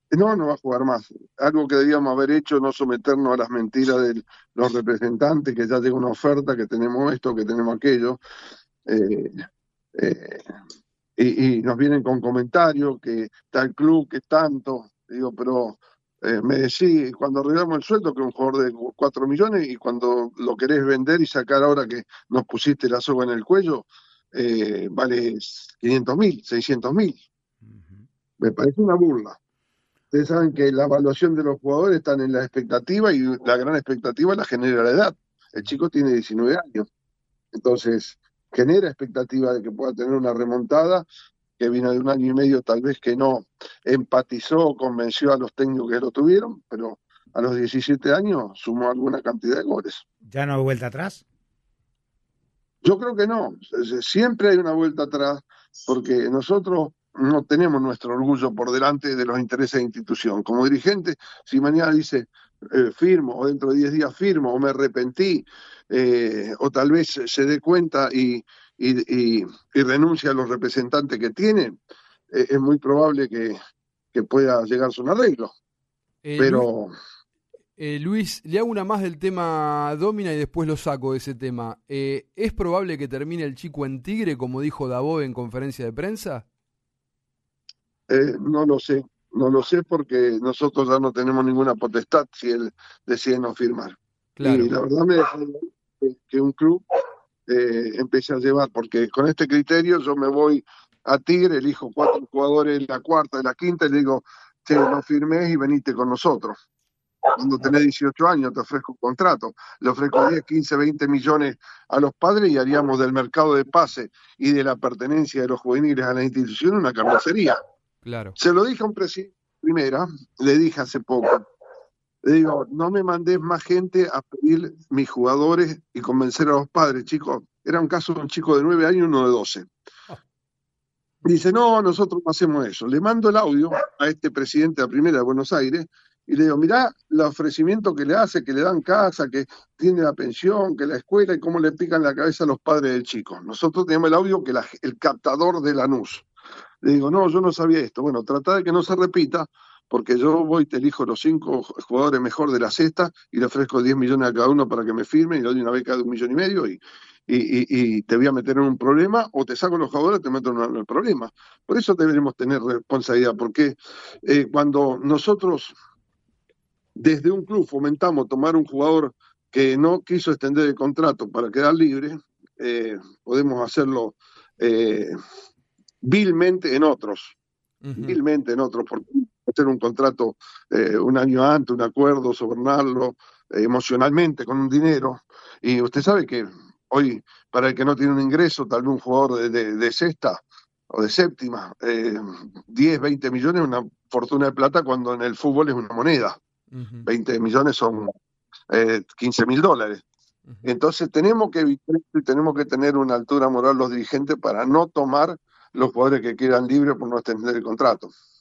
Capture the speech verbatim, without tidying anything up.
No, no va a jugar más. Algo que debíamos haber hecho, no someternos a las mentiras de los representantes, que ya llega una oferta, que tenemos esto, que tenemos aquello. Eh, eh, y, y nos vienen con comentarios que tal club, que tanto. Digo, pero eh, me decís, cuando arreglamos el sueldo, que es un jugador de cuatro millones, y cuando lo querés vender y sacar ahora que nos pusiste la soga en el cuello, eh, vale quinientos mil, seiscientos mil. Ujú. Me parece una burla. Ustedes saben que la evaluación de los jugadores están en la expectativa y la gran expectativa la genera la edad. El chico tiene diecinueve años, entonces genera expectativa de que pueda tener una remontada que vino de un año y medio, tal vez que no empatizó o convenció a los técnicos que lo tuvieron, pero a los diecisiete años sumó alguna cantidad de goles. ¿Ya no hay vuelta atrás? Yo creo que no, siempre hay una vuelta atrás, porque nosotros no tenemos nuestro orgullo por delante de los intereses de institución. Como dirigente, si mañana dice eh, firmo, o dentro de diez días firmo, o me arrepentí, eh, o tal vez se dé cuenta y, y, y, y renuncia a los representantes que tiene, eh, es muy probable que, que pueda llegarse a un arreglo. Eh, Luis, Pero eh, Luis, le hago una más del tema Domina y después lo saco de ese tema. Eh, ¿Es probable que termine el chico en Tigre, como dijo Dabov en conferencia de prensa? eh, no lo sé, no lo sé porque nosotros ya no tenemos ninguna potestad si él decide no firmar. Y Claro. la verdad me dejó que, que un club eh, empiece a llevar, porque con este criterio yo me voy a Tigre, elijo cuatro jugadores, la cuarta, la quinta, y le digo, che, no firmes y venite con nosotros. Cuando tenés dieciocho años te ofrezco un contrato, le ofrezco diez, quince, veinte millones a los padres y haríamos del mercado de pase y de la pertenencia de los juveniles a la institución una carnicería. Claro. Se lo dije a un presidente primera, le dije hace poco, le digo, no me mandés más gente a pedir mis jugadores y convencer a los padres, chicos. Era un caso de un chico de nueve años y uno de doce. Dice, no, nosotros no hacemos eso. Le mando el audio a este presidente de la primera de Buenos Aires y le digo, mirá el ofrecimiento que le hace, que le dan casa, que tiene la pensión, que la escuela y cómo le pican la cabeza a los padres del chico. Nosotros tenemos el audio que la, el captador de Lanús. Le digo, no, yo no sabía esto. Bueno, trata de que no se repita, porque yo voy, te elijo los cinco jugadores mejor de la cesta y le ofrezco diez millones a cada uno para que me firmen y le doy una beca de un millón y medio y, y, y, y te voy a meter en un problema o te saco los jugadores y te meto en un problema. Por eso deberemos tener responsabilidad, porque eh, cuando nosotros desde un club fomentamos tomar un jugador que no quiso extender el contrato para quedar libre, eh, podemos hacerlo eh, vilmente en otros, Ujú. vilmente en otros, porque hacer un contrato eh, un año antes, un acuerdo, sobornarlo eh, emocionalmente con un dinero. Y usted sabe que hoy, para el que no tiene un ingreso, tal vez un jugador de, de, de sexta o de séptima, eh, diez, veinte millones es una fortuna de plata cuando en el fútbol es una moneda. Ujú. veinte millones son eh, quince mil dólares. Ujú. Entonces tenemos que evitar esto y tenemos que tener una altura moral los dirigentes para no tomar los jugadores que quedan libres por no extender el contrato.